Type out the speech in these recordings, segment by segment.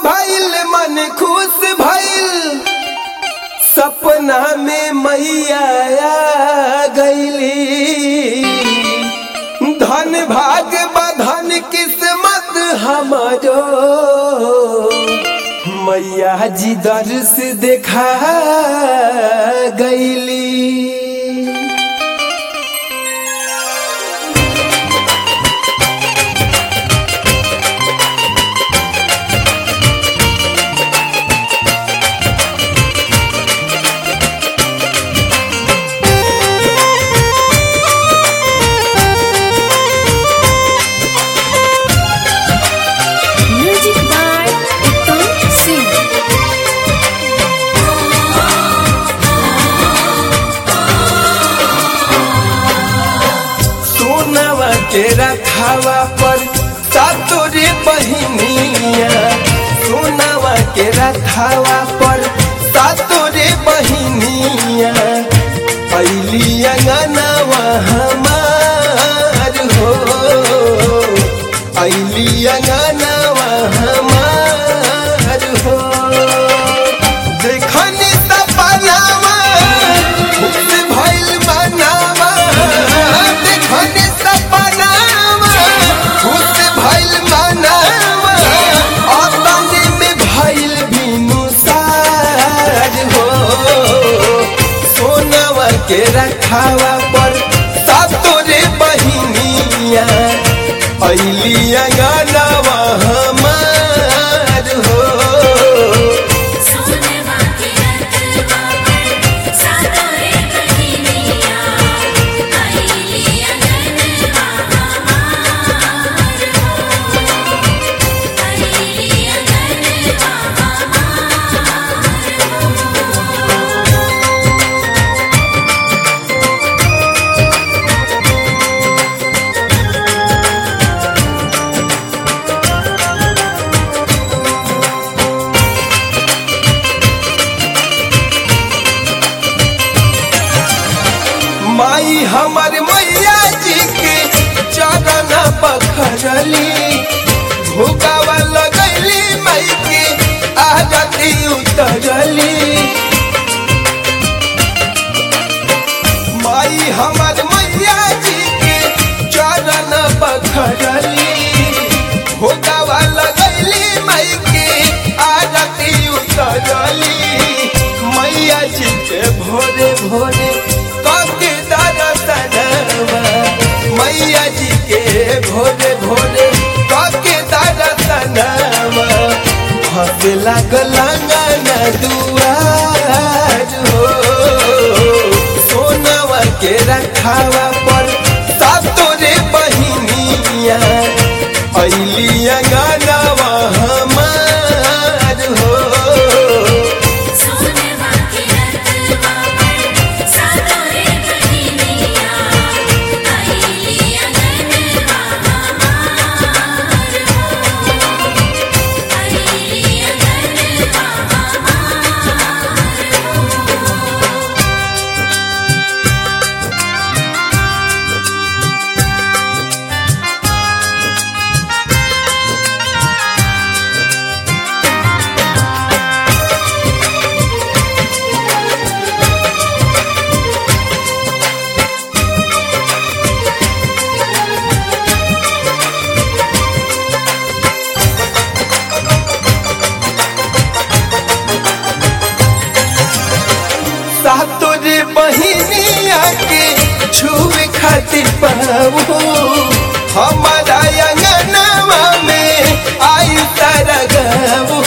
भइल मन खुश भइल सपना में मैया आ गईली। धन भाग बधन किस्मत हमारो मैया जी दर्श देखा गईली। तेरा खावा पर सातोरे बहिनिया, सोनावा केरा खावा पर सातोरे बहिनिया। अइली अंगनावा हमार हो, अइली अंगनावा हमार हो। देखनी सपनावा खुश भइल मनावा, देखनी के रखावा पर सातोरे बहिनिया। अइली अंगनावा हमार हो, सोनवा के रखवा पर सातोरे बहिनिया। अइली अंगनावा हमार हो, अइली अंगनावा हमार हो। माई हमर मैया जी के चरण पखरली। भूकावा लगैली माई के आरती उतरली। माई हमर मैया जी के चरण पखरली। भूकावा लगैली माई के आरती उतरली। मैया जी के भोरे भोरे मैया जी के भोरे भोरे काके दरसनवा। हंसे लागल आंगन दुआर हो, सोनवा के रखावा पर सातोरे बहिनिया। अइली अंगनावा हमार हो, सोनवा के रखवा पर सातोरे बहिनिया। अइली अंगनावा हमार हो, अइली अंगनावा हमार हो। सातोरे बहिनिया के छुए खातिर पाऊ। हमारा अंगनावा में आई तारा गाऊ।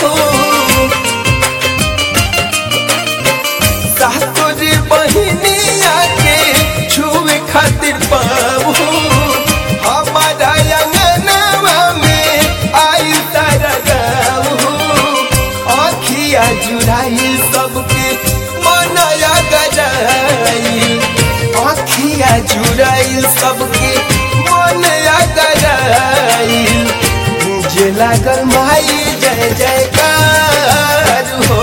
सातोरे बहिनिया के छुए खातिर पाऊ। हमारा अंगनावा में आई तारा गाऊ। आँखिया जुड़ाई सबके मनया गजाई। आँखिया जुड़ाई सबके मनया गजाई। मुझे लागल माई जय जयकार हो,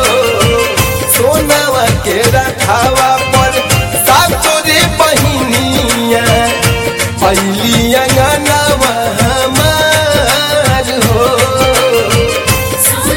सोनवा के रखावा पर सातोरे बहिनिया। अइली अंगनावा हमार हो,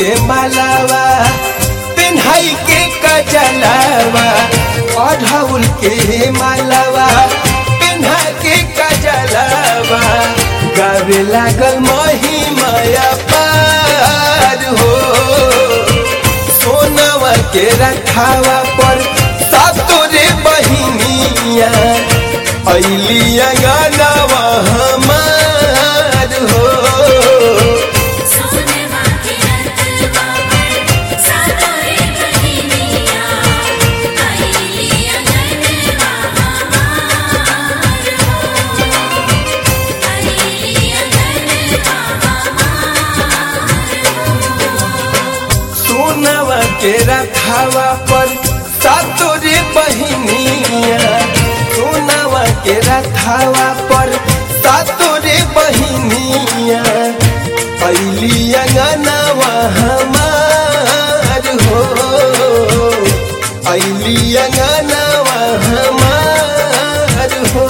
के मालावा पिन्हाई के कजलावा अढ़ौल के मालावा पिन्हा के कजलावा गावे लागल महिमाया पार हो सोनावा के रखावा पर सातोरे बहिनिया अइली अंगनावा हमार हो सोनवा के रतवा पर सातोरे बहिनिया अइली अंगनवा हमार हो अइली अंगनवा हमार हो सोनावा के रखावा पर सातोरे बहिनिया सोनावा के रखावा पर सातोरे बहिनिया अइली अंगनावा हमार हो अइली अंगनावा हमार हो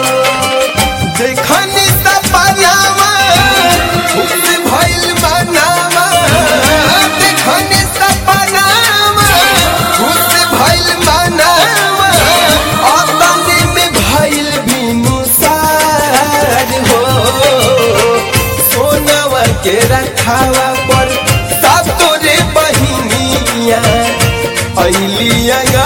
देखनी सपनावा खुश भइल मनावा देखनी सपनावा खुश भइल मनावा अतने में भइल बिनुसार हो सोनावा के रखावा पर सातोरे बहिनिया अइली